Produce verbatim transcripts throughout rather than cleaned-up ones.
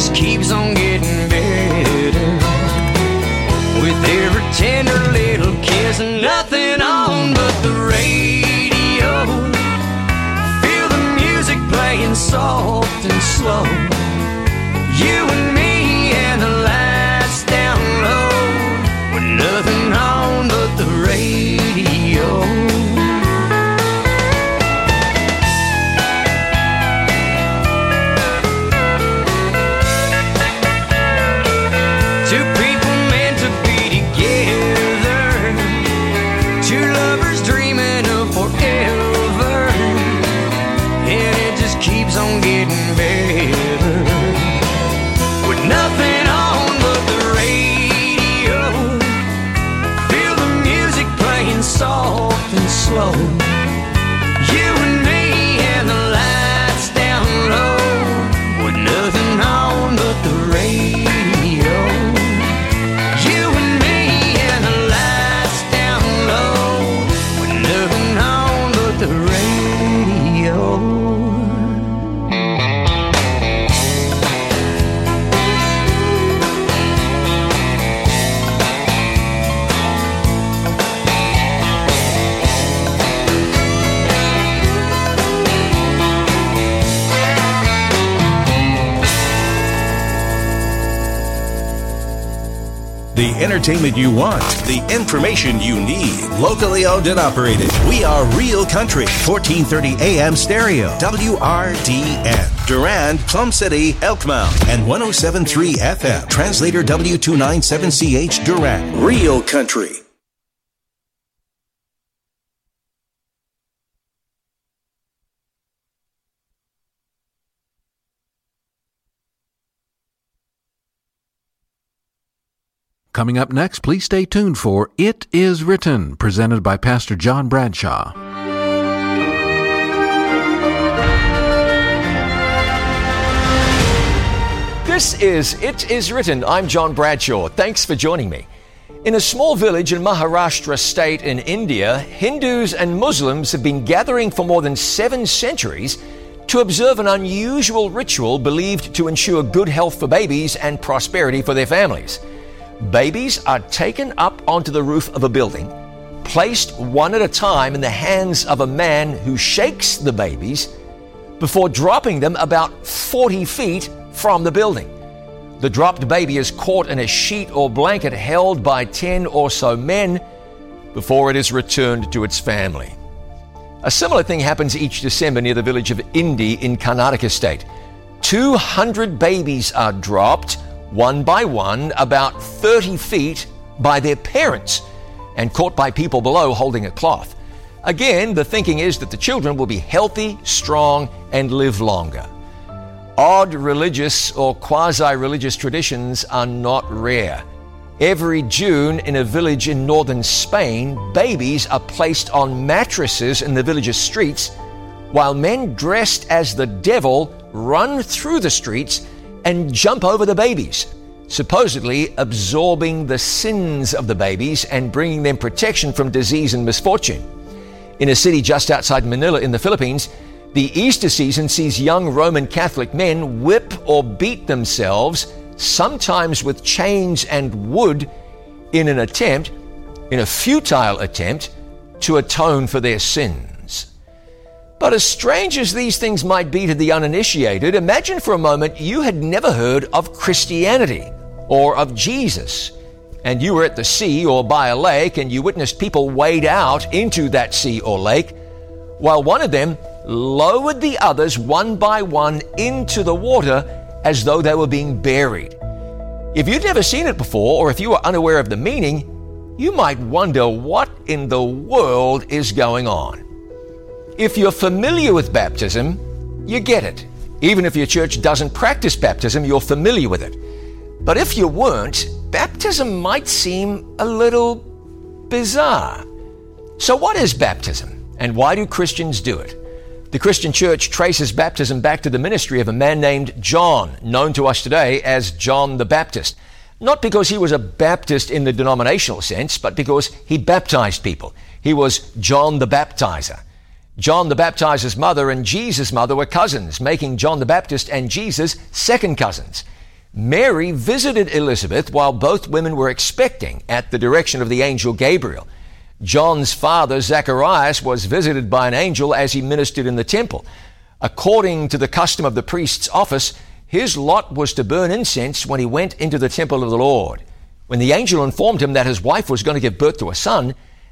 just keeps on getting better. With every tender little kiss, nothing on but the radio. Feel the music playing soft and slow. You and me and the lights down low, with nothing on but the radio. Soft and slow, you and me and the lights down low, with nothing on but the radio. You and me and the lights down low, with nothing on but the radio. The entertainment you want, the information you need. Locally owned and operated. We are Real Country, fourteen thirty A M stereo, W R D N. Durand, Plum City, Elkmount, and one oh seven point three F M. Translator W two ninety-seven C H, Durand. Real Country. Coming up next, please stay tuned for It Is Written, presented by Pastor John Bradshaw. This is It Is Written. I'm John Bradshaw. Thanks for joining me. In a small village in Maharashtra state in India, Hindus and Muslims have been gathering for more than seven centuries to observe an unusual ritual believed to ensure good health for babies and prosperity for their families. Babies are taken up onto the roof of a building, placed one at a time in the hands of a man who shakes the babies before dropping them about forty feet from the building. The dropped baby is caught in a sheet or blanket held by ten or so men before it is returned to its family. A similar thing happens each December near the village of Indi in Karnataka state. two hundred babies are dropped one by one, about thirty feet by their parents, and caught by people below holding a cloth. Again, the thinking is that the children will be healthy, strong, and live longer. Odd religious or quasi-religious traditions are not rare. Every June in a village in northern Spain, babies are placed on mattresses in the village's streets, while men dressed as the devil run through the streets and jump over the babies, supposedly absorbing the sins of the babies and bringing them protection from disease and misfortune. In a city just outside Manila in the Philippines, the Easter season sees young Roman Catholic men whip or beat themselves, sometimes with chains and wood, in an attempt, in a futile attempt, to atone for their sins. But as strange as these things might be to the uninitiated, imagine for a moment you had never heard of Christianity or of Jesus, and you were at the sea or by a lake and you witnessed people wade out into that sea or lake, while one of them lowered the others one by one into the water as though they were being buried. If you'd never seen it before, or if you were unaware of the meaning, you might wonder what in the world is going on. If you're familiar with baptism, you get it. Even if your church doesn't practice baptism, you're familiar with it. But if you weren't, baptism might seem a little bizarre. So what is baptism, and why do Christians do it? The Christian church traces baptism back to the ministry of a man named John, known to us today as John the Baptist. Not because he was a Baptist in the denominational sense, but because he baptized people. He was John the Baptizer. John the Baptizer's mother and Jesus' mother were cousins, making John the Baptist and Jesus second cousins. Mary visited Elizabeth while both women were expecting at the direction of the angel Gabriel. John's father, Zacharias, was visited by an angel as he ministered in the temple. According to the custom of the priest's office, his lot was to burn incense when he went into the temple of the Lord. When the angel informed him that his wife was going to give birth to a son,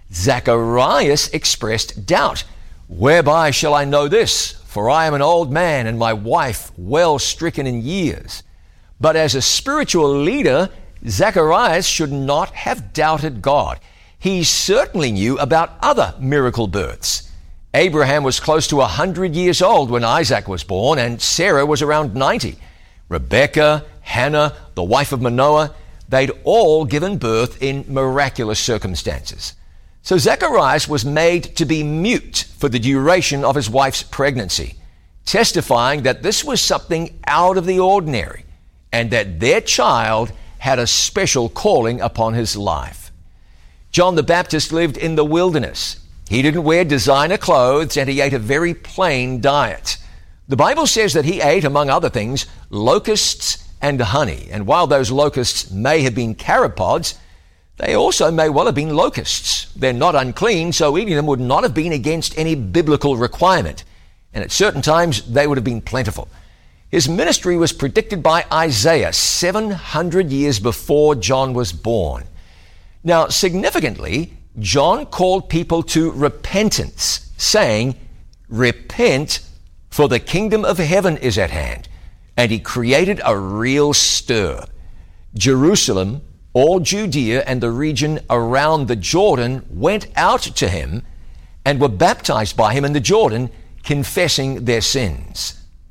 Zacharias expressed doubt. "Whereby shall I know this? For I am an old man and my wife well stricken in years." But as a spiritual leader, Zacharias should not have doubted God. He certainly knew about other miracle births. Abraham was close to one hundred years old when Isaac was born, and Sarah was around ninety. Rebekah, Hannah, the wife of Manoah, they'd all given birth in miraculous circumstances. So Zacharias was made to be mute for the duration of his wife's pregnancy, testifying that this was something out of the ordinary and that their child had a special calling upon his life. John the Baptist lived in the wilderness. He didn't wear designer clothes and he ate a very plain diet. The Bible says that he ate, among other things, locusts and honey. And while those locusts may have been carob pods, they also may well have been locusts. They're not unclean, so eating them would not have been against any biblical requirement. And at certain times, they would have been plentiful. His ministry was predicted by Isaiah seven hundred years before John was born. Now, significantly, John called people to repentance, saying, "Repent, for the kingdom of heaven is at hand." And he created a real stir. Jerusalem, all Judea, and the region around the Jordan went out to him and were baptized by him in the Jordan, confessing their sins.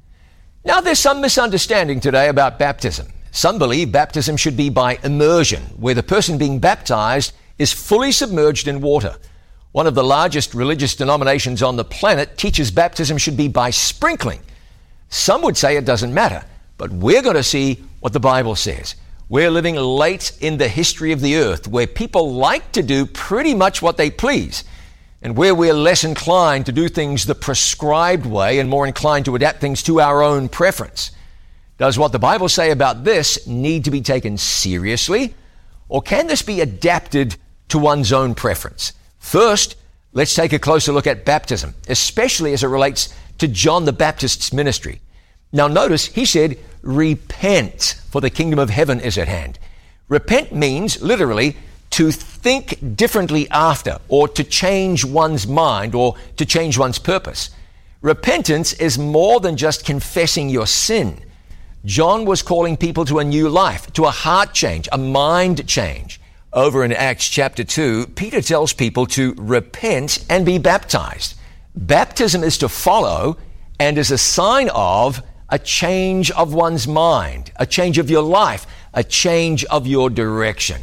Now, there's some misunderstanding today about baptism. Some believe baptism should be by immersion, where the person being baptized is fully submerged in water. One of the largest religious denominations on the planet teaches baptism should be by sprinkling. Some would say it doesn't matter, but we're going to see what the Bible says. We're living late in the history of the earth, where people like to do pretty much what they please, and where we're less inclined to do things the prescribed way and more inclined to adapt things to our own preference. Does what the Bible say about this need to be taken seriously, or can this be adapted to one's own preference? First, let's take a closer look at baptism, especially as it relates to John the Baptist's ministry. Now notice, he said, "Repent, for the kingdom of heaven is at hand." Repent means, literally, to think differently after, or to change one's mind, or to change one's purpose. Repentance is more than just confessing your sin. John was calling people to a new life, to a heart change, a mind change. Over in Acts chapter two, Peter tells people to repent and be baptized. Baptism is to follow and is a sign of a change of one's mind, a change of your life, a change of your direction.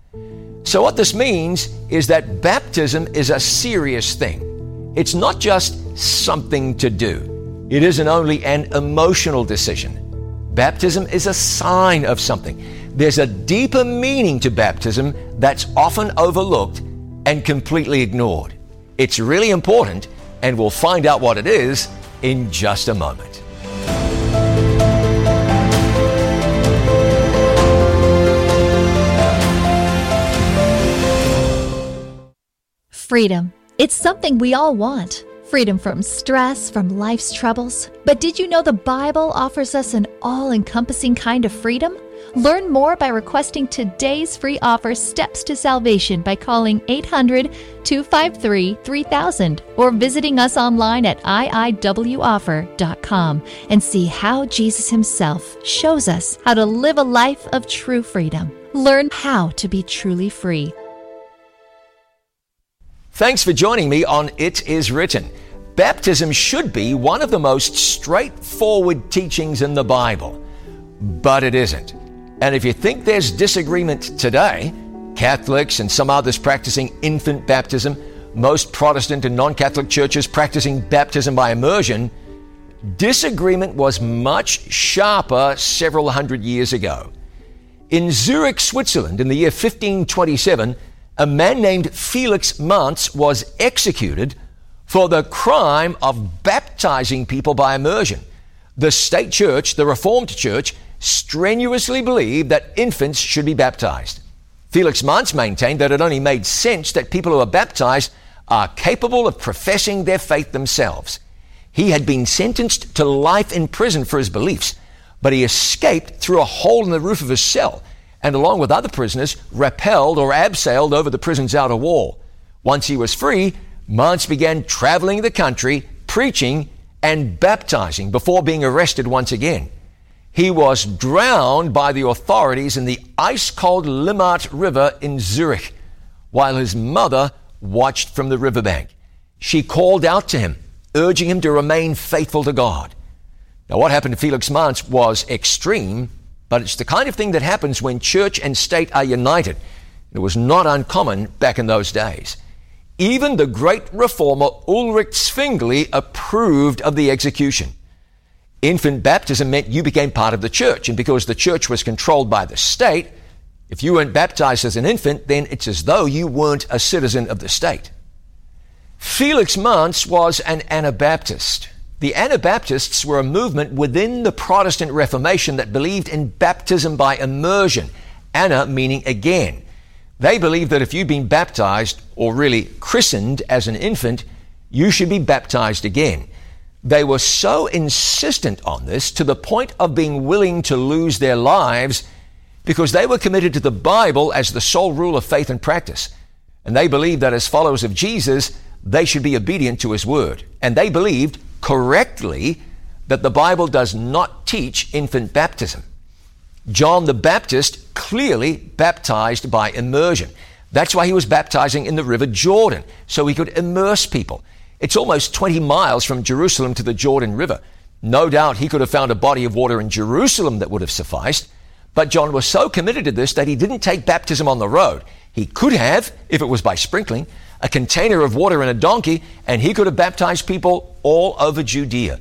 So what this means is that baptism is a serious thing. It's not just something to do. It isn't only an emotional decision. Baptism is a sign of something. There's a deeper meaning to baptism that's often overlooked and completely ignored. It's really important, and we'll find out what it is in just a moment. Freedom. It's something we all want. Freedom from stress, from life's troubles. But did you know the Bible offers us an all-encompassing kind of freedom? Learn more by requesting today's free offer, Steps to Salvation, by calling eight hundred, two five three, three thousand or visiting us online at I I W offer dot com and see how Jesus himself shows us how to live a life of true freedom. Learn how to be truly free. Thanks for joining me on It Is Written. Baptism should be one of the most straightforward teachings in the Bible, but it isn't. And if you think there's disagreement today, Catholics and some others practicing infant baptism, most Protestant and non-Catholic churches practicing baptism by immersion, disagreement was much sharper several hundred years ago. In Zurich, Switzerland, in the year fifteen twenty-seven, a man named Felix Manz was executed for the crime of baptizing people by immersion. The state church, the Reformed Church, strenuously believed that infants should be baptized. Felix Manz maintained that it only made sense that people who are baptized are capable of professing their faith themselves. He had been sentenced to life in prison for his beliefs, but he escaped through a hole in the roof of his cell, and along with other prisoners, rappelled or abseiled over the prison's outer wall. Once he was free, Manz began traveling the country, preaching and baptizing before being arrested once again. He was drowned by the authorities in the ice-cold Limmat River in Zurich, while his mother watched from the riverbank. She called out to him, urging him to remain faithful to God. Now, what happened to Felix Manz was extreme, but it's the kind of thing that happens when church and state are united. It was not uncommon back in those days. Even the great reformer Ulrich Zwingli approved of the execution. Infant baptism meant you became part of the church, and because the church was controlled by the state, if you weren't baptized as an infant, then it's as though you weren't a citizen of the state. Felix Manz was an Anabaptist. The Anabaptists were a movement within the Protestant Reformation that believed in baptism by immersion, ana meaning again. They believed that if you'd been baptized, or really christened as an infant, you should be baptized again. They were so insistent on this to the point of being willing to lose their lives because they were committed to the Bible as the sole rule of faith and practice. And they believed that as followers of Jesus, they should be obedient to his word. And they believed correctly that the Bible does not teach infant baptism. John the Baptist clearly baptized by immersion. That's why he was baptizing in the River Jordan, so he could immerse people. It's almost twenty miles from Jerusalem to the Jordan River. No doubt he could have found a body of water in Jerusalem that would have sufficed, but John was so committed to this that he didn't take baptism on the road. He could have, if it was by sprinkling, a container of water and a donkey, and he could have baptized people all over Judea.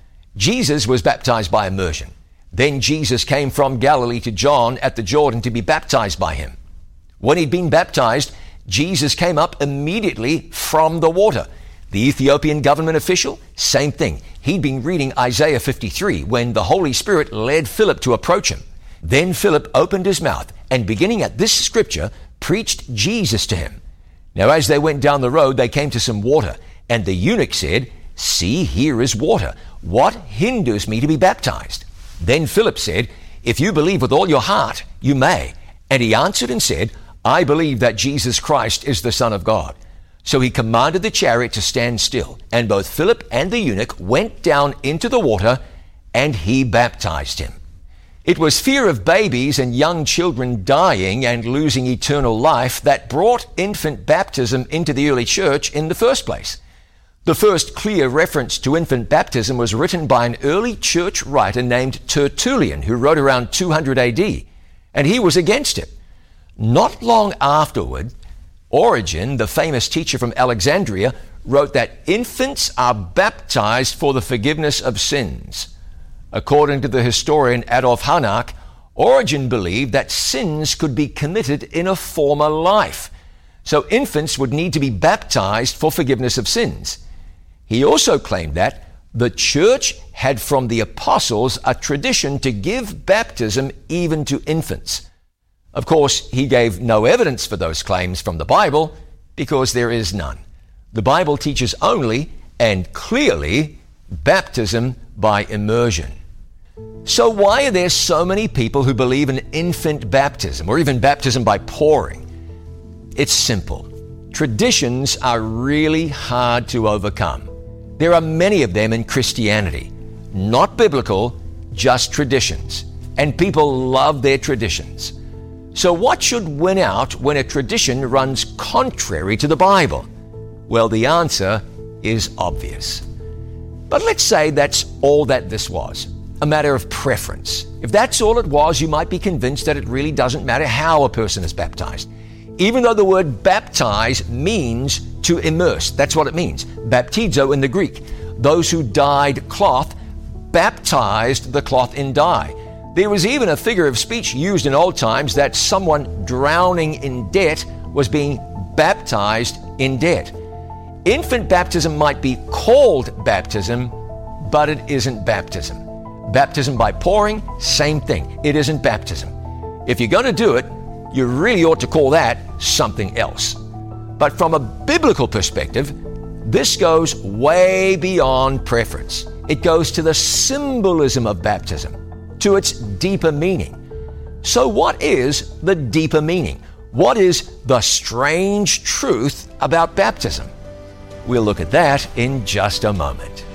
Jesus was baptized by immersion. Then Jesus came from Galilee to John at the Jordan to be baptized by him. When he'd been baptized, Jesus came up immediately from the water. The Ethiopian government official, same thing. He'd been reading Isaiah fifty-three when the Holy Spirit led Philip to approach him. Then Philip opened his mouth and, beginning at this scripture, preached Jesus to him. Now, as they went down the road, they came to some water, and the eunuch said, "See, here is water. What hinders me to be baptized?" Then Philip said, "If you believe with all your heart, you may." And he answered and said, "I believe that Jesus Christ is the Son of God." So he commanded the chariot to stand still, and both Philip and the eunuch went down into the water, and he baptized him. It was fear of babies and young children dying and losing eternal life that brought infant baptism into the early church in the first place. The first clear reference to infant baptism was written by an early church writer named Tertullian, who wrote around two hundred A D, and he was against it. Not long afterward, Origen, the famous teacher from Alexandria, wrote that infants are baptized for the forgiveness of sins. According to the historian Adolf Harnack, Origen believed that sins could be committed in a former life, so infants would need to be baptized for forgiveness of sins. He also claimed that the church had from the apostles a tradition to give baptism even to infants. Of course, he gave no evidence for those claims from the Bible because there is none. The Bible teaches only and clearly baptism by immersion. So why are there so many people who believe in infant baptism or even baptism by pouring? It's simple. Traditions are really hard to overcome. There are many of them in Christianity. Not biblical, just traditions. And people love their traditions. So what should win out when a tradition runs contrary to the Bible? Well, the answer is obvious. But let's say that's all that this was, a matter of preference. If that's all it was, you might be convinced that it really doesn't matter how a person is baptized. Even though the word baptize means to immerse. That's what it means. Baptizo in the Greek. Those who dyed cloth baptized the cloth in dye. There was even a figure of speech used in old times that someone drowning in debt was being baptized in debt. Infant baptism might be called baptism, but it isn't baptism. Baptism by pouring, same thing. It isn't baptism. If you're going to do it, you really ought to call that something else. But from a biblical perspective, this goes way beyond preference. It goes to the symbolism of baptism, to its deeper meaning. So what is the deeper meaning? What is the strange truth about baptism? We'll look at that in just a moment.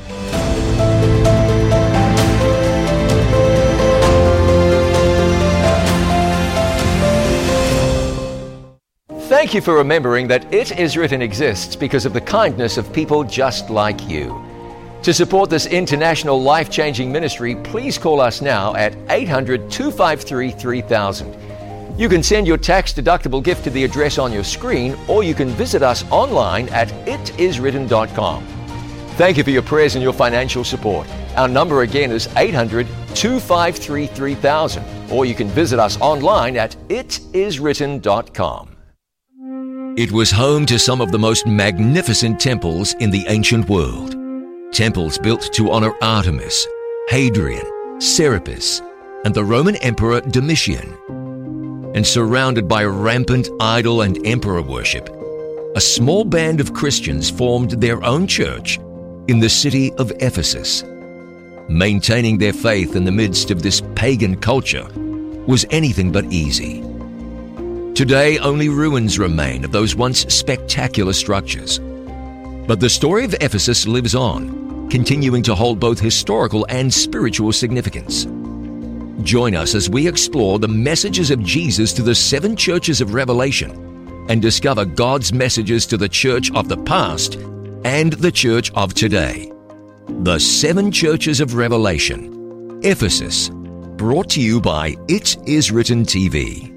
Thank you for remembering that It Is Written exists because of the kindness of people just like you. To support this international life-changing ministry, please call us now at eight hundred, two five three, three thousand. You can send your tax-deductible gift to the address on your screen, or you can visit us online at it is written dot com. Thank you for your prayers and your financial support. Our number again is eight hundred, two five three, three thousand, or you can visit us online at it is written dot com. It was home to some of the most magnificent temples in the ancient world. Temples built to honor Artemis, Hadrian, Serapis, and the Roman Emperor Domitian. And surrounded by rampant idol and emperor worship, a small band of Christians formed their own church in the city of Ephesus. Maintaining their faith in the midst of this pagan culture was anything but easy. Today, only ruins remain of those once spectacular structures. But the story of Ephesus lives on, continuing to hold both historical and spiritual significance. Join us as we explore the messages of Jesus to the seven churches of Revelation and discover God's messages to the church of the past and the church of today. The Seven Churches of Revelation, Ephesus, brought to you by It Is Written T V.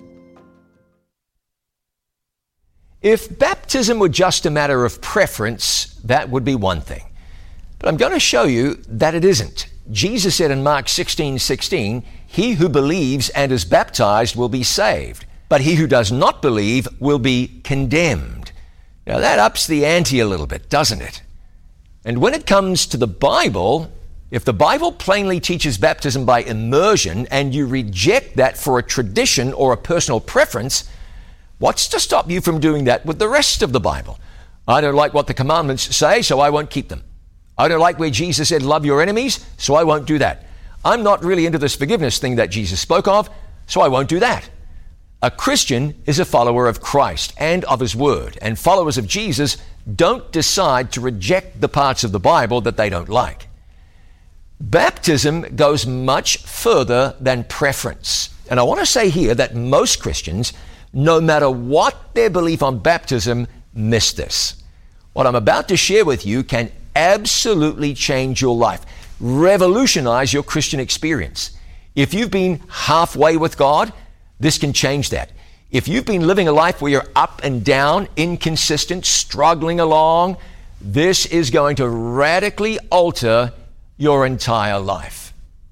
If baptism were just a matter of preference, that would be one thing. But I'm going to show you that it isn't. Jesus said in Mark sixteen sixteen, "He who believes and is baptized will be saved, but he who does not believe will be condemned." Now that ups the ante a little bit, doesn't it? And when it comes to the Bible, if the Bible plainly teaches baptism by immersion and you reject that for a tradition or a personal preference, what's to stop you from doing that with the rest of the Bible? I don't like what the commandments say, so I won't keep them. I don't like where Jesus said, love your enemies, so I won't do that. I'm not really into this forgiveness thing that Jesus spoke of, so I won't do that. A Christian is a follower of Christ and of His Word, and followers of Jesus don't decide to reject the parts of the Bible that they don't like. Baptism goes much further than preference. And I want to say here that most Christians, no matter what their belief on baptism, miss this. What I'm about to share with you can absolutely change your life, revolutionize your Christian experience. If you've been halfway with God, this can change that. If you've been living a life where you're up and down, inconsistent, struggling along, this is going to radically alter your entire life.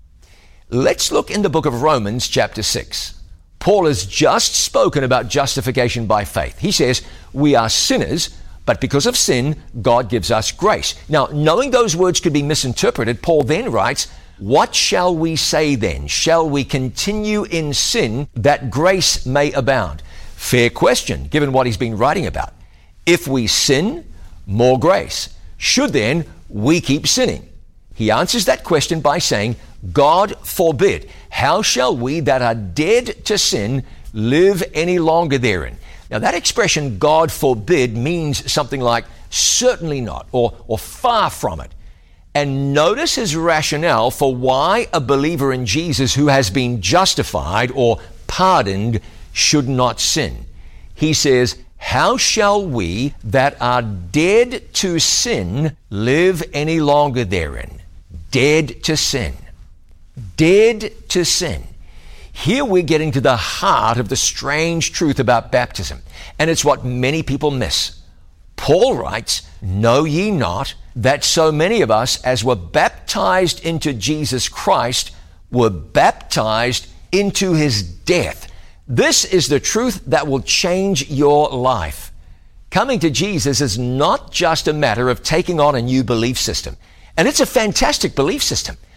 Let's look in the book of Romans chapter six. Paul has just spoken about justification by faith. He says, we are sinners, but because of sin, God gives us grace. Now, knowing those words could be misinterpreted, Paul then writes, what shall we say then? Shall we continue in sin that grace may abound? Fair question, given what he's been writing about. If we sin, more grace. Should then we keep sinning? He answers that question by saying, God forbid. How shall we that are dead to sin live any longer therein? Now that expression, God forbid, means something like certainly not, or, or far from it. And notice his rationale for why a believer in Jesus who has been justified or pardoned should not sin. He says, how shall we that are dead to sin live any longer therein? Dead to sin. Dead to sin. Here we're getting to the heart of the strange truth about baptism, and it's what many people miss. Paul writes, know ye not that so many of us as were baptized into Jesus Christ were baptized into his death. This is the truth that will change your life. Coming to Jesus is not just a matter of taking on a new belief system. And it's a fantastic belief system.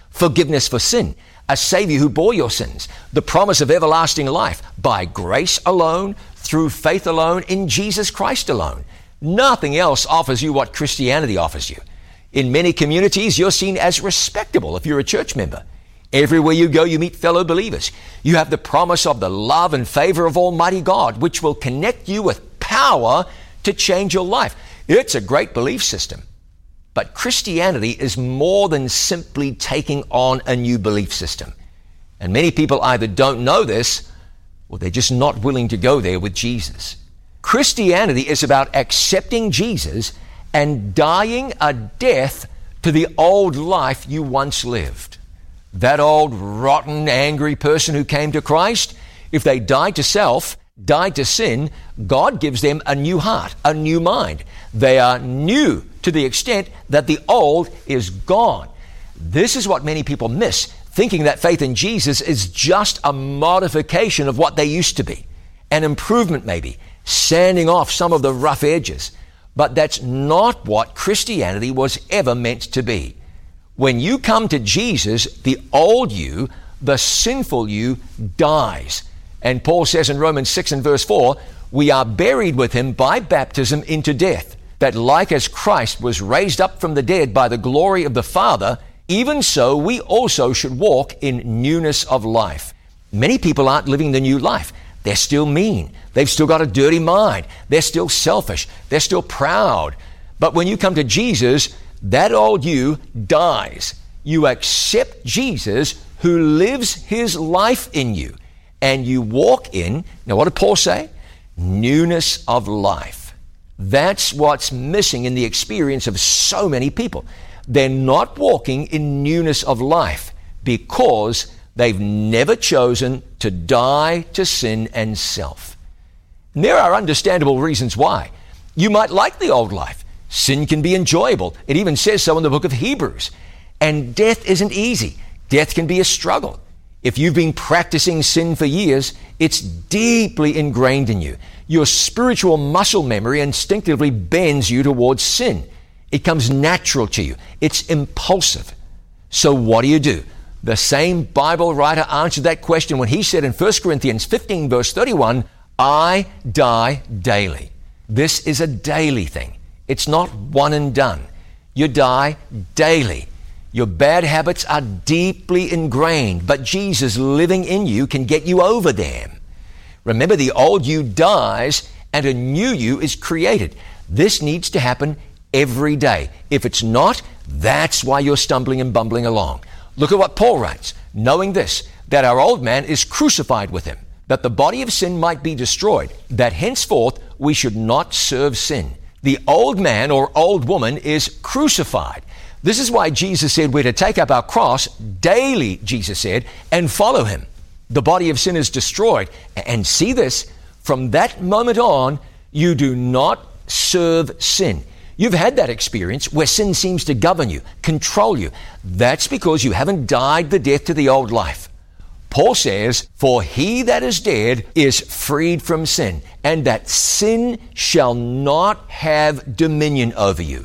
forgiveness for sin, a Savior who bore your sins, the promise of everlasting life by grace alone, through faith alone, in Jesus Christ alone. Nothing else offers you what Christianity offers you. In many communities, you're seen as respectable if you're a church member. Everywhere you go, you meet fellow believers. You have the promise of the love and favor of Almighty God, which will connect you with power to change your life. It's a great belief system. But Christianity is more than simply taking on a new belief system. And many people either don't know this, or they're just not willing to go there with Jesus. Christianity is about accepting Jesus and dying a death to the old life you once lived. That old, rotten, angry person who came to Christ, if they died to self, died to sin, God gives them a new heart, a new mind. They are new to the extent that the old is gone. This is what many people miss, thinking that faith in Jesus is just a modification of what they used to be, an improvement maybe, sanding off some of the rough edges. But that's not what Christianity was ever meant to be. When you come to Jesus, the old you, the sinful you, dies. And Paul says in Romans six and verse four, we are buried with him by baptism into death, that like as Christ was raised up from the dead by the glory of the Father, even so we also should walk in newness of life. Many people aren't living the new life. They're still mean. They've still got a dirty mind. They're still selfish. They're still proud. But when you come to Jesus, that old you dies. You accept Jesus who lives his life in you. And you walk in, now what did Paul say? Newness of life. That's what's missing in the experience of so many people. They're not walking in newness of life because they've never chosen to die to sin and self. And there are understandable reasons why. You might like the old life. Sin can be enjoyable. It even says so in the book of Hebrews. And death isn't easy. Death can be a struggle. If you've been practicing sin for years, it's deeply ingrained in you. Your spiritual muscle memory instinctively bends you towards sin. It comes natural to you. It's impulsive. So what do you do? The same Bible writer answered that question when he said in First Corinthians fifteen, verse thirty-one, I die daily. This is a daily thing. It's not one and done. You die daily. Your bad habits are deeply ingrained, but Jesus living in you can get you over them. Remember, the old you dies and a new you is created. This needs to happen every day. If it's not, that's why you're stumbling and bumbling along. Look at what Paul writes, knowing this, that our old man is crucified with him, that the body of sin might be destroyed, that henceforth we should not serve sin. The old man or old woman is crucified. This is why Jesus said we're to take up our cross daily, Jesus said, and follow him. The body of sin is destroyed. And see this, from that moment on, you do not serve sin. You've had that experience where sin seems to govern you, control you. That's because you haven't died the death to the old life. Paul says, for he that is dead is freed from sin, and that sin shall not have dominion over you.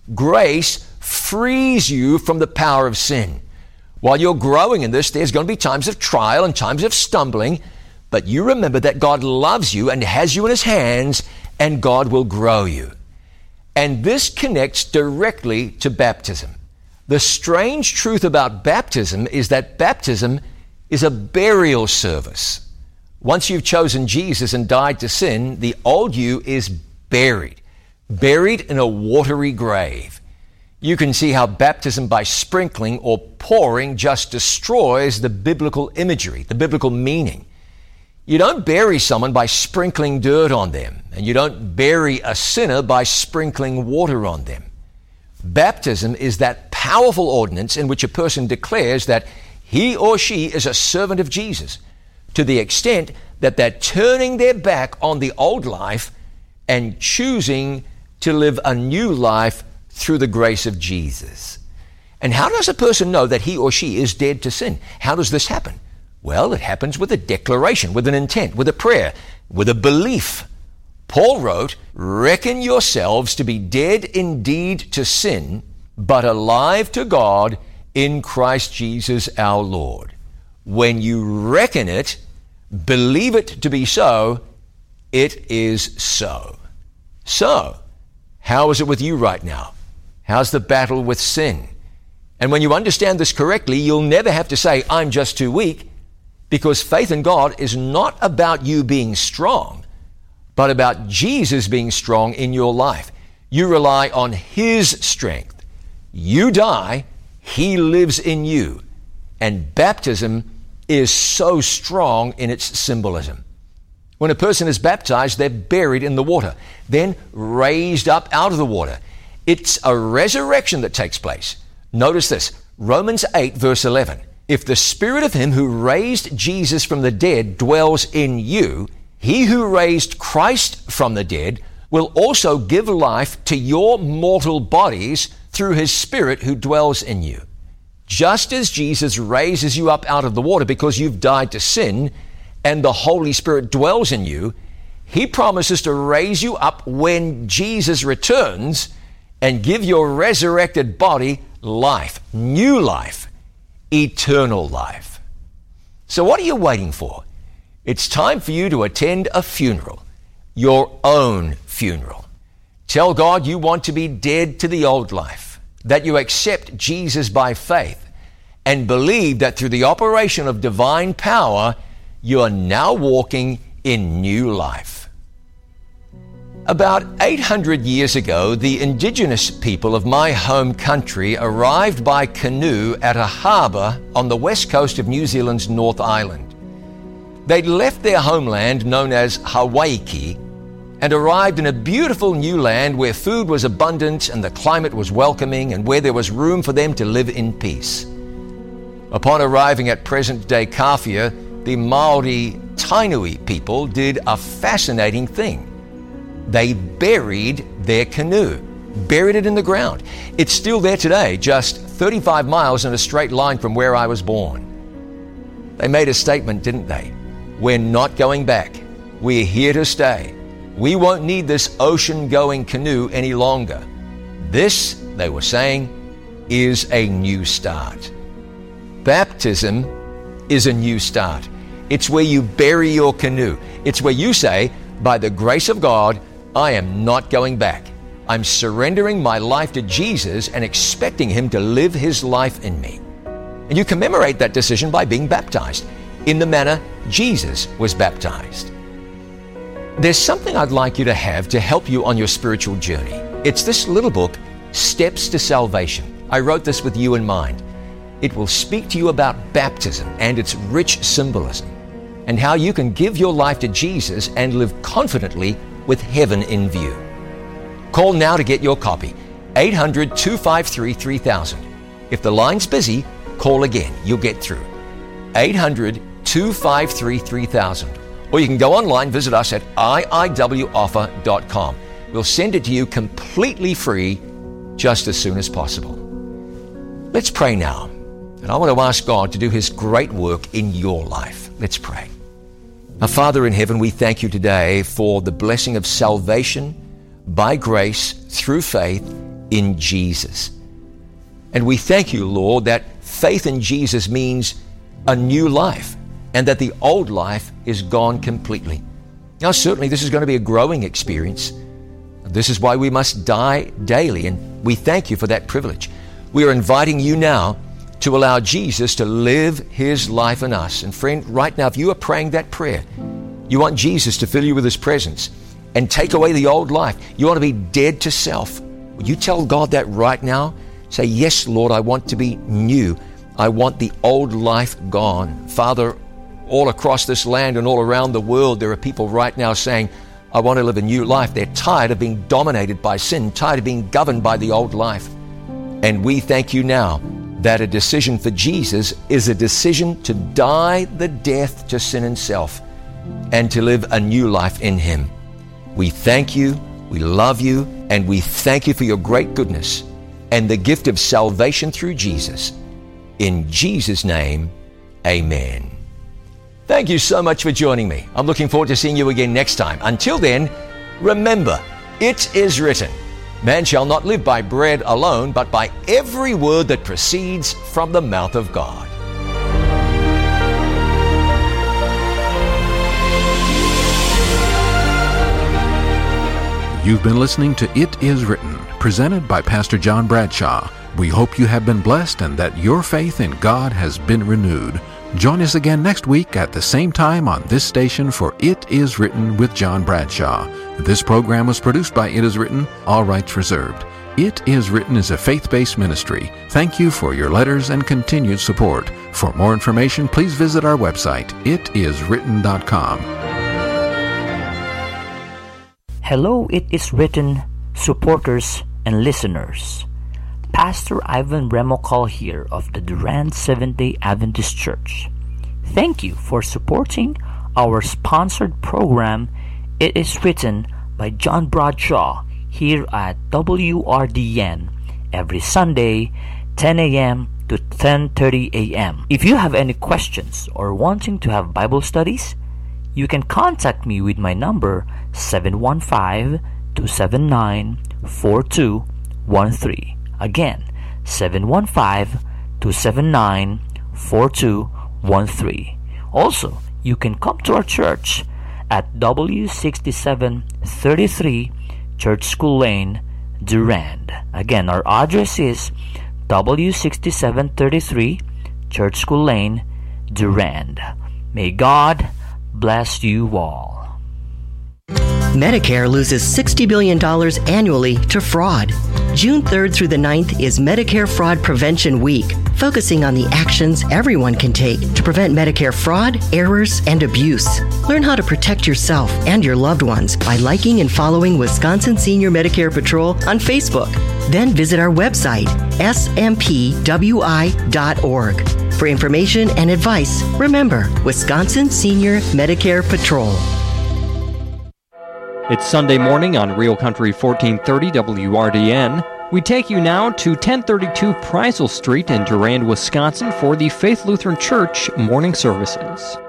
Grace frees you from the power of sin. While you're growing in this, there's going to be times of trial and times of stumbling, but you remember that God loves you and has you in his hands, and God will grow you. And this connects directly to baptism. The strange truth about baptism is that baptism is a burial service. Once you've chosen Jesus and died to sin, the old you is buried, buried in a watery grave. You can see how baptism by sprinkling or pouring just destroys the biblical imagery, the biblical meaning. You don't bury someone by sprinkling dirt on them, and you don't bury a sinner by sprinkling water on them. Baptism is that powerful ordinance in which a person declares that he or she is a servant of Jesus, to the extent that they're turning their back on the old life and choosing to live a new life through the grace of Jesus. And how does a person know that he or she is dead to sin? How does this happen? Well, it happens with a declaration, with an intent, with a prayer, with a belief. Paul wrote, reckon yourselves to be dead indeed to sin, but alive to God in Christ Jesus our Lord. When you reckon it, believe it to be so, it is so. So, how is it with you right now? How's the battle with sin? And when you understand this correctly, you'll never have to say, I'm just too weak, because faith in God is not about you being strong, but about Jesus being strong in your life. You rely on His strength. You die, He lives in you. And baptism is so strong in its symbolism. When a person is baptized, they're buried in the water, then raised up out of the water. It's a resurrection that takes place. Notice this, Romans eight, verse eleven. If the Spirit of Him who raised Jesus from the dead dwells in you, He who raised Christ from the dead will also give life to your mortal bodies through His Spirit who dwells in you. Just as Jesus raises you up out of the water because you've died to sin and the Holy Spirit dwells in you, He promises to raise you up when Jesus returns and give your resurrected body life, new life, eternal life. So what are you waiting for? It's time for you to attend a funeral, your own funeral. Tell God you want to be dead to the old life, that you accept Jesus by faith, and believe that through the operation of divine power, you are now walking in new life. About eight hundred years ago, the indigenous people of my home country arrived by canoe at a harbour on the west coast of New Zealand's North Island. They'd left their homeland known as Hawaii and arrived in a beautiful new land where food was abundant and the climate was welcoming and where there was room for them to live in peace. Upon arriving at present-day Kawhia, the Maori Tainui people did a fascinating thing. They buried their canoe, buried it in the ground. It's still there today, just thirty-five miles in a straight line from where I was born. They made a statement, didn't they? We're not going back. We're here to stay. We won't need this ocean-going canoe any longer. This, they were saying, is a new start. Baptism is a new start. It's where you bury your canoe. It's where you say, by the grace of God, I am not going back. I'm surrendering my life to Jesus and expecting Him to live His life in me. And you commemorate that decision by being baptized in the manner Jesus was baptized. There's something I'd like you to have to help you on your spiritual journey. It's this little book, Steps to Salvation. I wrote this with you in mind. It will speak to you about baptism and its rich symbolism, and how you can give your life to Jesus and live confidently with heaven in view. Call now to get your copy, eight hundred, two five three, three thousand. If the line's busy, call again. You'll get through. eight hundred, two five three, three thousand. Or you can go online, visit us at I I W offer dot com. We'll send it to you completely free just as soon as possible. Let's pray now. And I want to ask God to do His great work in your life. Let's pray. Our Father in heaven, we thank you today for the blessing of salvation by grace through faith in Jesus. And we thank you, Lord, that faith in Jesus means a new life and that the old life is gone completely. Now, certainly this is going to be a growing experience. This is why we must die daily, and we thank you for that privilege. We are inviting you now to allow Jesus to live His life in us. And friend, right now, if you are praying that prayer, you want Jesus to fill you with His presence and take away the old life. You want to be dead to self. Will you tell God that right now? Say, yes, Lord, I want to be new. I want the old life gone. Father, all across this land and all around the world, there are people right now saying, I want to live a new life. They're tired of being dominated by sin, tired of being governed by the old life. And we thank you now that a decision for Jesus is a decision to die the death to sin and self and to live a new life in Him. We thank you, we love you, and we thank you for your great goodness and the gift of salvation through Jesus. In Jesus' name, amen. Thank you so much for joining me. I'm looking forward to seeing you again next time. Until then, remember, it is written, Man shall not live by bread alone, but by every word that proceeds from the mouth of God. You've been listening to It Is Written, presented by Pastor John Bradshaw. We hope you have been blessed and that your faith in God has been renewed. Join us again next week at the same time on this station for It Is Written with John Bradshaw. This program was produced by It Is Written, all rights reserved. It Is Written is a faith-based ministry. Thank you for your letters and continued support. For more information, please visit our website, it is written dot com. Hello, It Is Written supporters and listeners. Pastor Ivan Remokal here of the Durand Seventh-day Adventist Church. Thank you for supporting our sponsored program, It Is Written by John Bradshaw, here at W R D N every Sunday, ten a.m. to ten thirty a.m. If you have any questions or wanting to have Bible studies, you can contact me with my number seven one five, two seven nine, four two one three. Again, seven one five, two seven nine, four two one three. Also, you can come to our church at W sixty-seven thirty-three Church School Lane, Durand. Again, our address is W sixty-seven thirty-three Church School Lane, Durand. May God bless you all. Medicare loses sixty billion dollars annually to fraud. June third through the ninth is Medicare Fraud Prevention Week, focusing on the actions everyone can take to prevent Medicare fraud, errors, and abuse. Learn how to protect yourself and your loved ones by liking and following Wisconsin Senior Medicare Patrol on Facebook. Then visit our website, s m p w i dot org. For information and advice, remember Wisconsin Senior Medicare Patrol. It's Sunday morning on Real Country fourteen thirty W R D N. We take you now to ten thirty-two Preisel Street in Durand, Wisconsin for the Faith Lutheran Church morning services.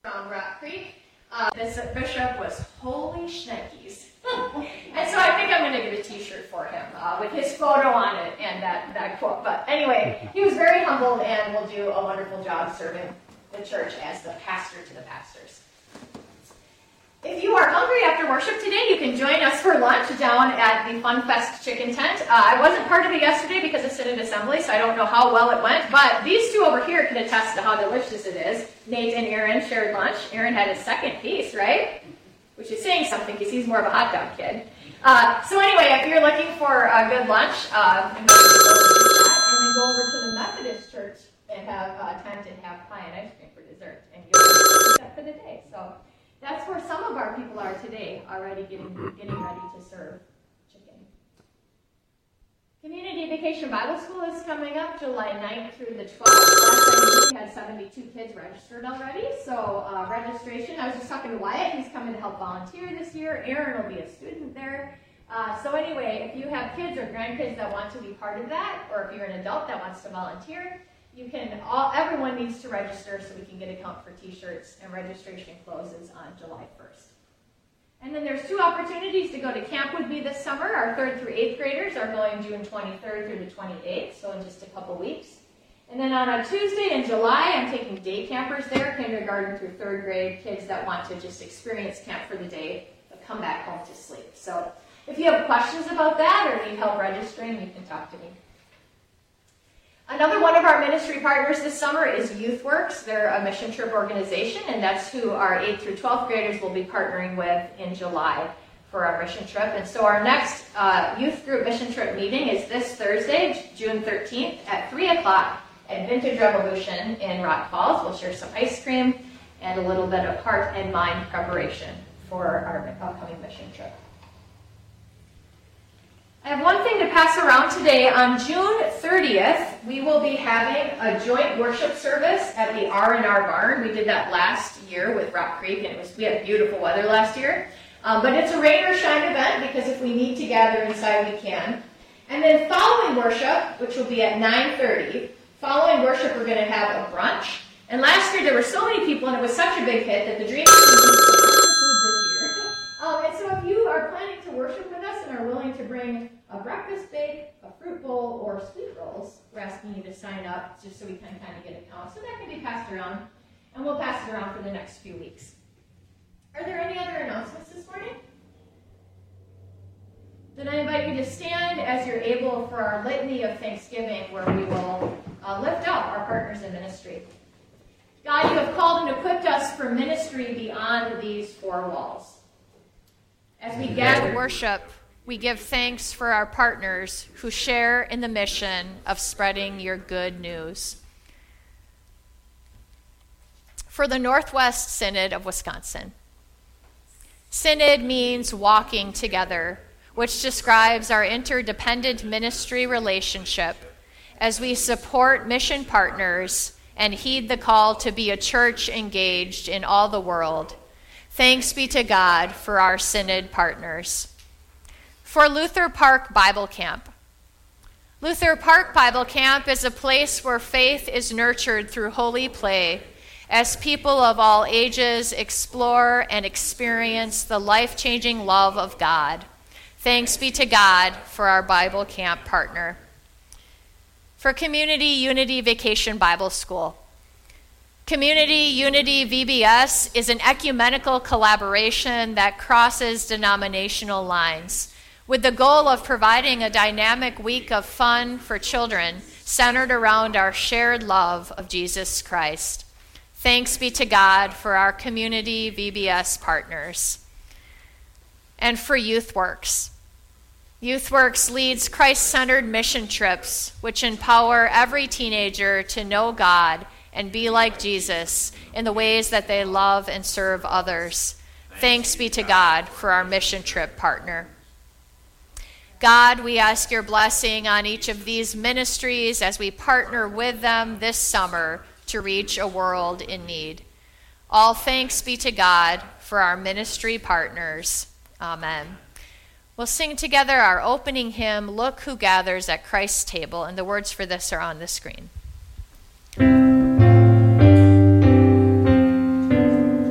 around Rock Creek. Uh, this bishop was holy schnickies. And so I think I'm going to get a t-shirt for him uh, with his photo on it and that, that quote. But anyway, he was very humbled and will do a wonderful job serving the church as the pastor to the pastors. If you are hungry after worship today, you can join us for lunch down at the Fun Fest Chicken Tent. Uh, I wasn't part of it yesterday because of Synod Assembly, so I don't know how well it went, but these two over here can attest to how delicious it is. Nate and Aaron shared lunch. Aaron had his second piece, right? Which is saying something because he's more of a hot dog kid. Uh, so anyway, if you're looking for a good lunch, uh, I'm going to go over to that and then go over to the Methodist Church and have uh, tent and have pie and ice cream for dessert. And you'll do that for the day. So that's where some of our people are today, already getting getting ready to serve chicken. Community Vacation Bible School is coming up July ninth through the twelfth. Last time we had seventy-two kids registered already, so uh, registration. I was just talking to Wyatt. He's coming to help volunteer this year. Aaron will be a student there. Uh, so anyway, if you have kids or grandkids that want to be part of that, or if you're an adult that wants to volunteer, you can. All everyone needs to register so we can get a count for T-shirts, and registration closes on July first. And then there's two opportunities to go to Camp Would Be this summer. Our third through eighth graders are going June twenty-third through the twenty-eighth, so in just a couple weeks. And then on a Tuesday in July, I'm taking day campers there, kindergarten through third grade, kids that want to just experience camp for the day, but come back home to sleep. So if you have questions about that or need help registering, you can talk to me. Another one of our ministry partners this summer is YouthWorks. They're a mission trip organization, and that's who our eighth through twelfth graders will be partnering with in July for our mission trip. And so our next uh, youth group mission trip meeting is this Thursday, June thirteenth at three o'clock at Vintage Revolution in Rock Falls. We'll share some ice cream and a little bit of heart and mind preparation for our upcoming mission trip. I have one thing to pass around today. On June thirtieth, we will be having a joint worship service at the R and R Barn. We did that last year with Rock Creek, and it was we had beautiful weather last year. Um, but it's a rain or shine event because if we need to gather inside, we can. And then following worship, which will be at nine thirty, following worship, we're going to have a brunch. And last year, there were so many people, and it was such a big hit that the Dream Team used extra food this year. Um, and so if you are planning to worship with us and are willing to bring a breakfast bake, a fruit bowl, or sweet rolls, we're asking you to sign up just so we can kind of get a count. So that can be passed around, and we'll pass it around for the next few weeks. Are there any other announcements this morning? Then I invite you to stand as you're able for our litany of thanksgiving, where we will uh, lift up our partners in ministry. God, you have called and equipped us for ministry beyond these four walls. As we gather to worship, we give thanks for our partners who share in the mission of spreading your good news. For the Northwest Synod of Wisconsin. Synod means walking together, which describes our interdependent ministry relationship as we support mission partners and heed the call to be a church engaged in all the world. Thanks be to God for our Synod partners. For Luther Park Bible Camp. Luther Park Bible Camp is a place where faith is nurtured through holy play as people of all ages explore and experience the life-changing love of God. Thanks be to God for our Bible Camp partner. For Community Unity Vacation Bible School. Community Unity V B S is an ecumenical collaboration that crosses denominational lines, with the goal of providing a dynamic week of fun for children centered around our shared love of Jesus Christ. Thanks be to God for our Community V B S partners. And for YouthWorks. YouthWorks leads Christ-centered mission trips, which empower every teenager to know God and be like Jesus in the ways that they love and serve others. Thanks be to God for our mission trip partner. God, we ask your blessing on each of these ministries as we partner with them this summer to reach a world in need. All thanks be to God for our ministry partners. Amen. We'll sing together our opening hymn, Look Who Gathers at Christ's Table, and the words for this are on the screen.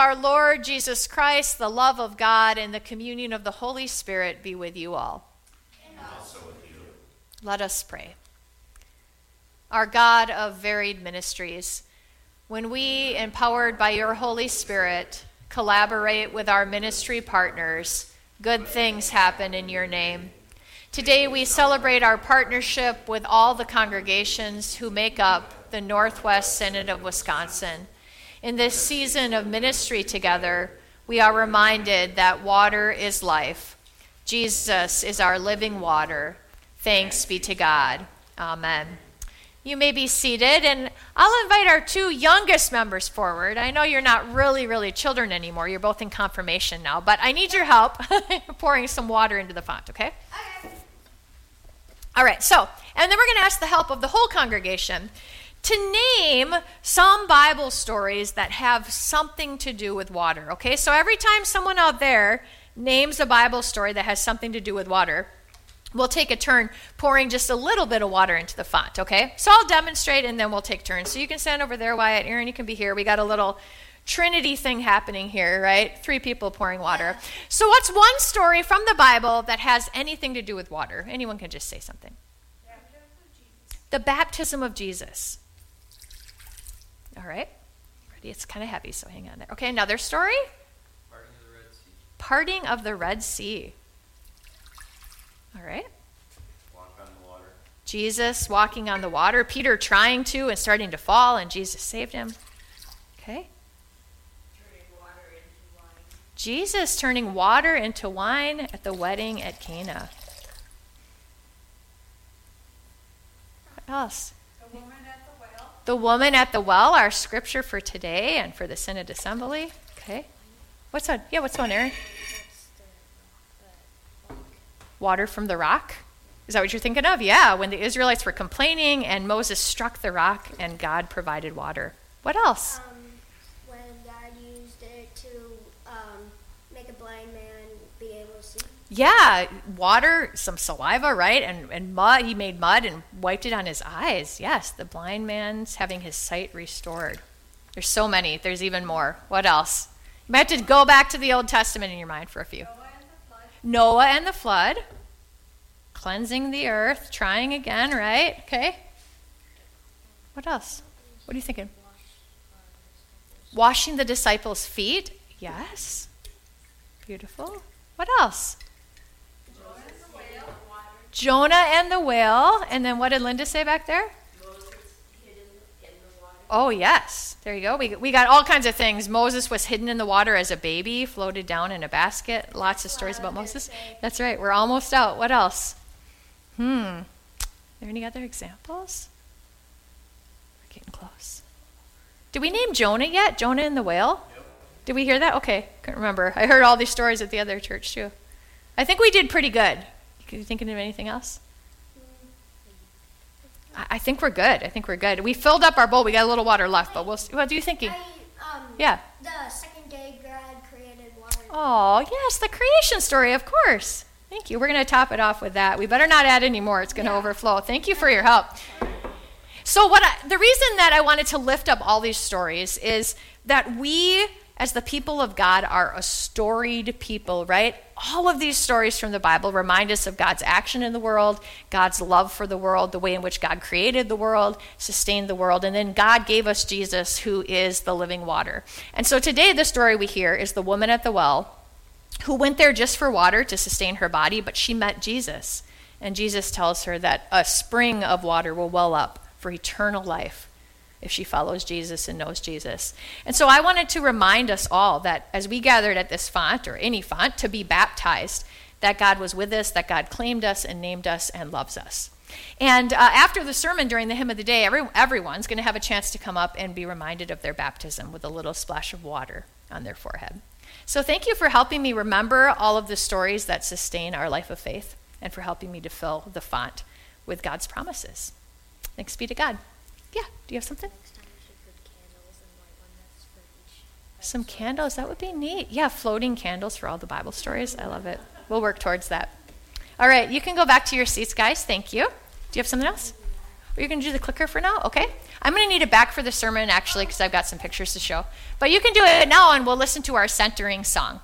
our Lord Jesus Christ, the love of God, and the communion of the Holy Spirit be with you all. And also with you. Let us pray. Our God of varied ministries, when we, empowered by your Holy Spirit, collaborate with our ministry partners, good things happen in your name. Today we celebrate our partnership with all the congregations who make up the Northwest Synod of Wisconsin. In this season of ministry together, we are reminded that water is life. Jesus is our living water. Thanks be to God. Amen. You may be seated, and I'll invite our two youngest members forward. I know you're not really, really children anymore. You're both in confirmation now, but I need your help pouring some water into the font, okay? Okay. All right, so, and then we're going to ask the help of the whole congregation to name some Bible stories that have something to do with water, okay? So every time someone out there names a Bible story that has something to do with water, we'll take a turn pouring just a little bit of water into the font, okay? So I'll demonstrate, and then we'll take turns. So you can stand over there, Wyatt. Aaron, you can be here. We got a little Trinity thing happening here, right? Three people pouring water. So what's one story from the Bible that has anything to do with water? Anyone can just say something. The baptism of Jesus. All right. Ready? It's kind of heavy, so hang on there. Okay, another story? Parting of the Red Sea. Parting of the Red Sea. All right. Walk on the water. Jesus walking on the water. Peter trying to and starting to fall, and Jesus saved him. Okay. Turning water into wine. Jesus turning water into wine at the wedding at Cana. What else? The woman at the well. The woman at the well, our scripture for today and for the Synod Assembly. Okay. What's on? Yeah, what's on, Aaron? Water from the rock? Is that what you're thinking of? Yeah, when the Israelites were complaining and Moses struck the rock and God provided water. What else? Um, when God used it to um, make a blind man be able to see. Yeah, water, some saliva, right? And, and mud. He made mud and wiped it on his eyes. Yes, the blind man's having his sight restored. There's so many. There's even more. What else? You might have to go back to the Old Testament in your mind for a few. Noah and the flood, cleansing the earth, trying again, right? Okay. What else? What are you thinking? Washing the disciples' feet. Yes. Beautiful. What else? Jonah and the whale. Jonah and the whale. And then what did Linda say back there? Moses hidden in the water. Oh, yes. There you go. We, we got all kinds of things. Moses was hidden in the water as a baby, floated down in a basket. Lots of stories about Moses. That's right. We're almost out. What else? Hmm. Are there any other examples? We're getting close. Did we name Jonah yet? Jonah and the whale? Yep. Did we hear that? Okay. Couldn't remember. I heard all these stories at the other church, too. I think we did pretty good. You thinking of anything else? I think we're good. I think we're good. We filled up our bowl. We got a little water left, but we'll see. What are you thinking? I, um, Yeah. The second day God created water. Oh, yes, the creation story, of course. Thank you. We're going to top it off with that. We better not add any more. It's going to yeah. overflow. Thank you for your help. So what I, the reason that I wanted to lift up all these stories is that we, as the people of God, are a storied people, right? All of these stories from the Bible remind us of God's action in the world, God's love for the world, the way in which God created the world, sustained the world, and then God gave us Jesus, who is the living water. And so today the story we hear is the woman at the well who went there just for water to sustain her body, but she met Jesus. And Jesus tells her that a spring of water will well up for eternal life if she follows Jesus and knows Jesus. And so I wanted to remind us all that as we gathered at this font, or any font, to be baptized, that God was with us, that God claimed us and named us and loves us. And uh, after the sermon during the hymn of the day, every, everyone's going to have a chance to come up and be reminded of their baptism with a little splash of water on their forehead. So thank you for helping me remember all of the stories that sustain our life of faith and for helping me to fill the font with God's promises. Thanks be to God. Yeah, do you have something? Next time we should put candles and light one that's for each. Some candles, that would be neat. Yeah, floating candles for all the Bible stories. I love it. We'll work towards that. All right, you can go back to your seats, guys. Thank you. Do you have something else? Are you going to do the clicker for now? Okay. I'm going to need it back for the sermon, actually, because I've got some pictures to show. But you can do it now, and we'll listen to our centering song.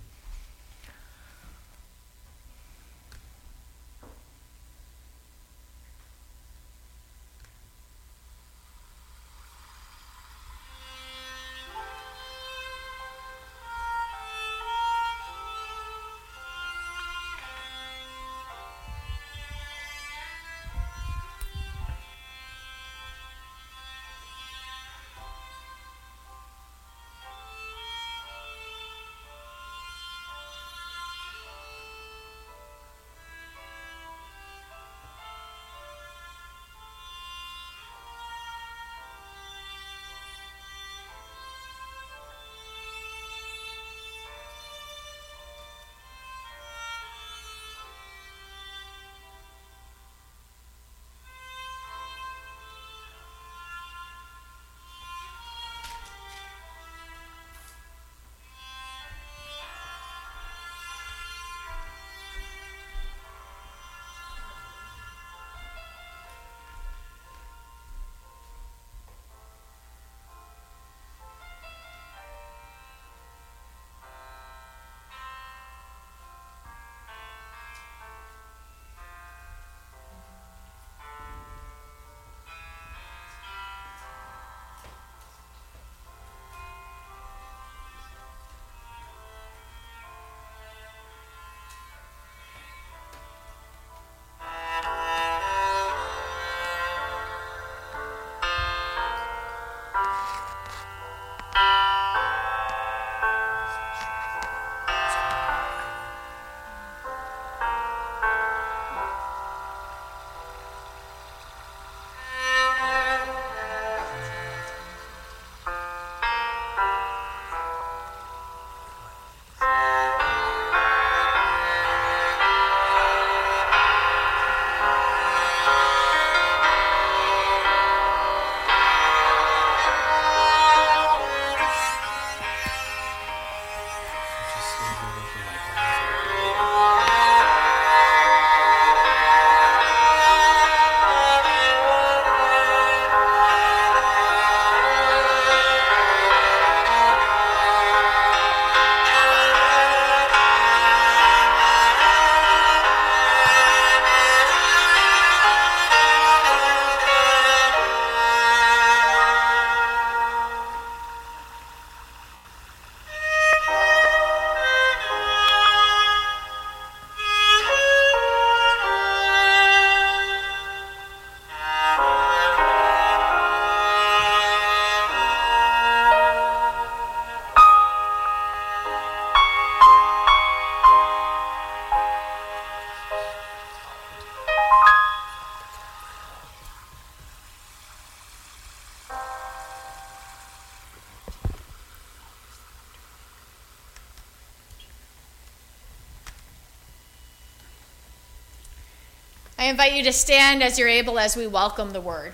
I invite you to stand as you're able as we welcome the word.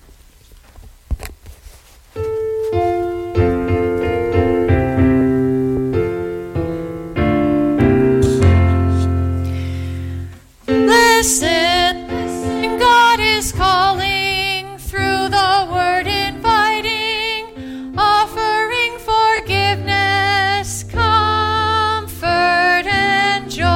Listen, listen, God is calling through the word, inviting, offering forgiveness, comfort, and joy.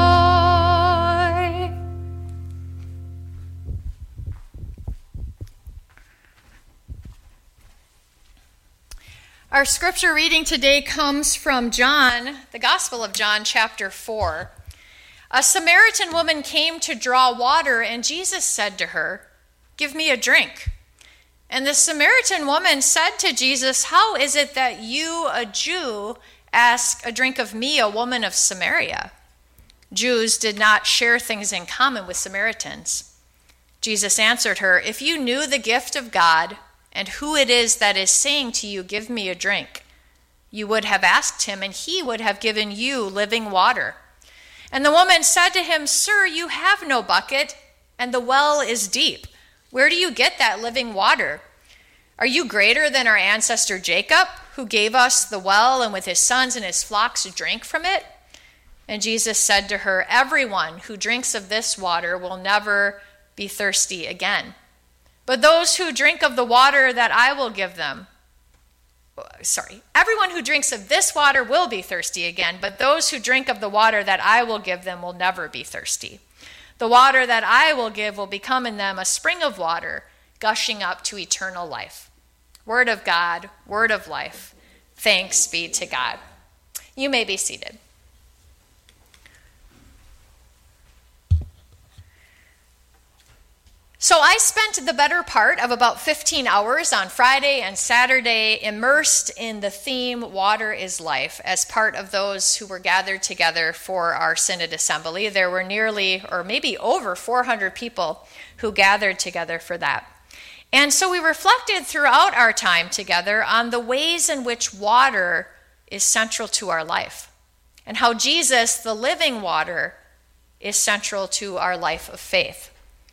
Our scripture reading today comes from John, the Gospel of John, chapter four. A Samaritan woman came to draw water, and Jesus said to her, "Give me a drink." And the Samaritan woman said to Jesus, "How is it that you, a Jew, ask a drink of me, a woman of Samaria?" Jews did not share things in common with Samaritans. Jesus answered her, "If you knew the gift of God and who it is that is saying to you, 'Give me a drink,' you would have asked him, and he would have given you living water." And the woman said to him, "Sir, you have no bucket, and the well is deep. Where do you get that living water? Are you greater than our ancestor Jacob, who gave us the well and with his sons and his flocks drank from it?" And Jesus said to her, "Everyone who drinks of this water will never be thirsty again. But those who drink of the water that I will give them, sorry, everyone who drinks of this water will be thirsty again, but those who drink of the water that I will give them will never be thirsty. The water that I will give will become in them a spring of water, gushing up to eternal life. Word of God, word of life. Thanks be to God. You may be seated. So I spent the better part of about fifteen hours on Friday and Saturday immersed in the theme, Water is Life, as part of those who were gathered together for our Synod Assembly. There were nearly, or maybe over four hundred people who gathered together for that. And so we reflected throughout our time together on the ways in which water is central to our life, and how Jesus, the living water, is central to our life of faith.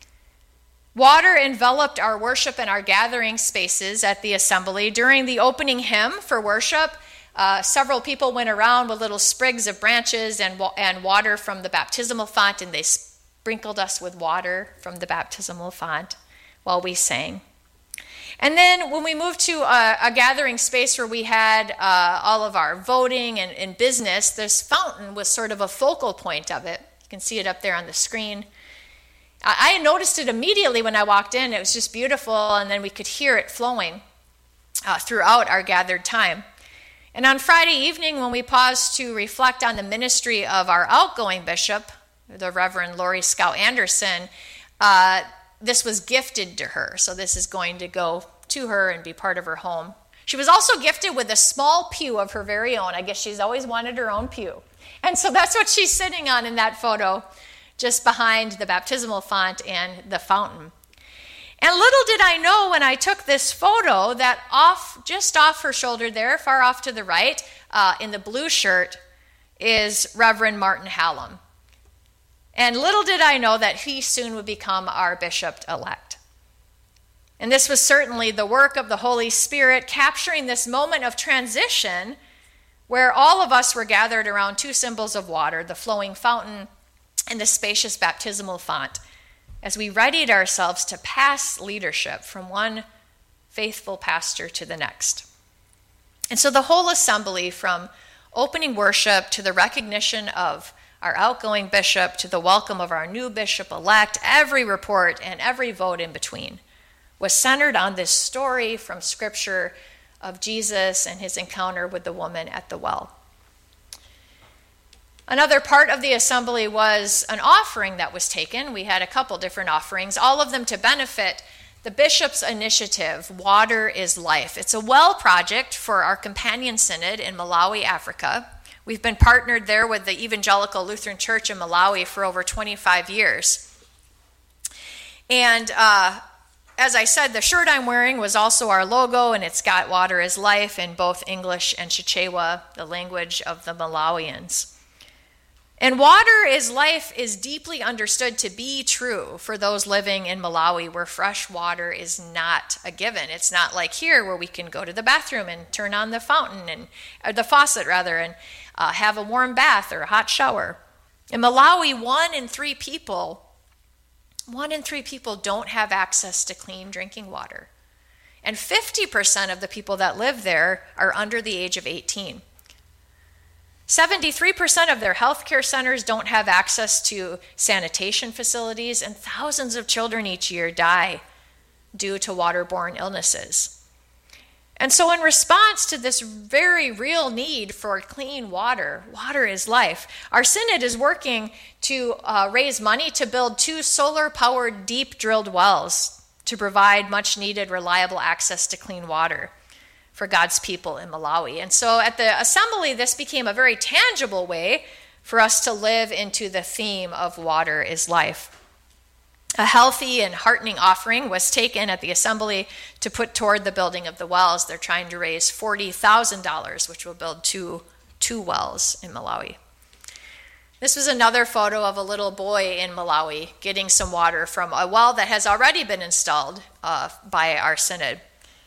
Water enveloped our worship and our gathering spaces at the assembly. During the opening hymn for worship, uh, several people went around with little sprigs of branches and, wa- and water from the baptismal font, and they sprinkled us with water from the baptismal font while we sang. And then when we moved to a, a gathering space where we had uh, all of our voting and, and business, this fountain was sort of a focal point of it. You can see it up there on the screen. I noticed it immediately when I walked in. It was just beautiful, and then we could hear it flowing uh, throughout our gathered time. And on Friday evening, when we paused to reflect on the ministry of our outgoing bishop, the Reverend Lori Scout Anderson, uh, this was gifted to her. So this is going to go to her and be part of her home. She was also gifted with a small pew of her very own. I guess she's always wanted her own pew. And so that's what she's sitting on in that photo, just behind the baptismal font and the fountain. And little did I know when I took this photo that off, just off her shoulder there, far off to the right, uh, in the blue shirt, is Reverend Martin Hallam. And little did I know that he soon would become our bishop-elect. And this was certainly the work of the Holy Spirit, capturing this moment of transition where all of us were gathered around two symbols of water, the flowing fountain and the spacious baptismal font, as we readied ourselves to pass leadership from one faithful pastor to the next. And so the whole assembly, from opening worship to the recognition of our outgoing bishop to the welcome of our new bishop-elect, every report and every vote in between, was centered on this story from Scripture of Jesus and his encounter with the woman at the well. Another part of the assembly was an offering that was taken. We had a couple different offerings, all of them to benefit the bishop's initiative, Water is Life. It's a well project for our companion synod in Malawi, Africa. We've been partnered there with the Evangelical Lutheran Church in Malawi for over twenty-five years. And uh, as I said, the shirt I'm wearing was also our logo, and it's got Water is Life in both English and Chichewa, the language of the Malawians. And water is life is deeply understood to be true for those living in Malawi, where fresh water is not a given. It's not like here where we can go to the bathroom and turn on the fountain, and or the faucet rather, and uh, have a warm bath or a hot shower. In Malawi, one in three people, one in three people don't have access to clean drinking water. And fifty percent of the people that live there are under the age of eighteen. seventy-three percent of their healthcare centers don't have access to sanitation facilities, and thousands of children each year die due to waterborne illnesses. And so in response to this very real need for clean water, water is life, our synod is working to uh, raise money to build two solar-powered deep-drilled wells to provide much-needed reliable access to clean water for God's people in Malawi. And so at the assembly, this became a very tangible way for us to live into the theme of water is life. A healthy and heartening offering was taken at the assembly to put toward the building of the wells. They're trying to raise forty thousand dollars, which will build two, two wells in Malawi. This was another photo of a little boy in Malawi getting some water from a well that has already been installed uh, by our synod.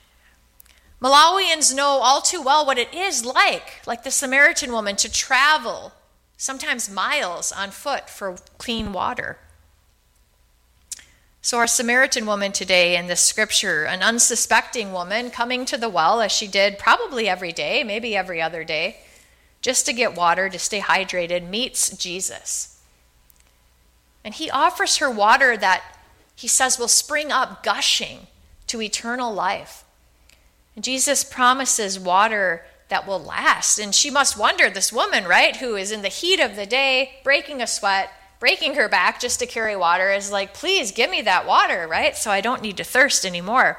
Malawians know all too well what it is like, like the Samaritan woman, to travel, sometimes miles on foot, for clean water. So our Samaritan woman today in this scripture, an unsuspecting woman coming to the well as she did probably every day, maybe every other day, just to get water, to stay hydrated, meets Jesus. And he offers her water that he says will spring up gushing to eternal life. And Jesus promises water that will last. And she must wonder, this woman, right, who is in the heat of the day, breaking a sweat, breaking her back just to carry water, is like, please give me that water, right? So I don't need to thirst anymore.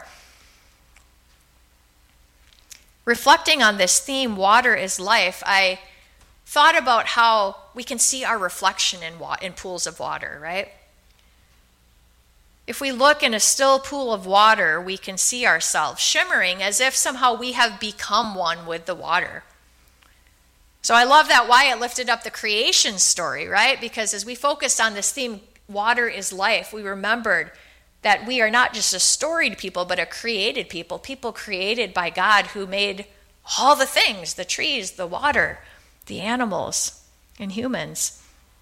Reflecting on this theme, water is life, I thought about how we can see our reflection in, wa- in pools of water, right? If we look in a still pool of water, we can see ourselves shimmering as if somehow we have become one with the water. So I love that Wyatt lifted up the creation story, right? Because as we focused on this theme, water is life, we remembered that we are not just a storied people, but a created people, people created by God who made all the things, the trees, the water, the animals, and humans.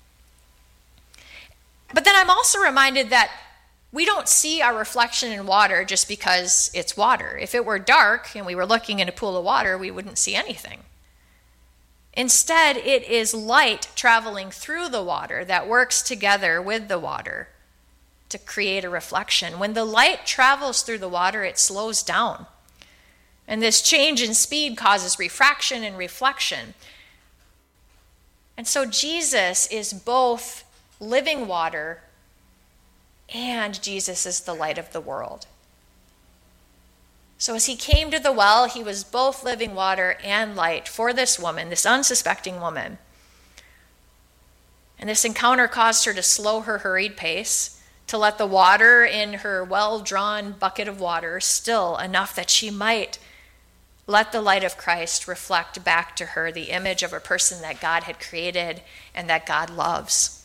But then I'm also reminded that we don't see our reflection in water just because it's water. If it were dark and we were looking in a pool of water, we wouldn't see anything. Instead, it is light traveling through the water that works together with the water to create a reflection. When the light travels through the water, it slows down. And this change in speed causes refraction and reflection. And so Jesus is both living water and Jesus is the light of the world. So as he came to the well, he was both living water and light for this woman, this unsuspecting woman. And this encounter caused her to slow her hurried pace, to let the water in her well-drawn bucket of water still enough that she might let the light of Christ reflect back to her the image of a person that God had created and that God loves.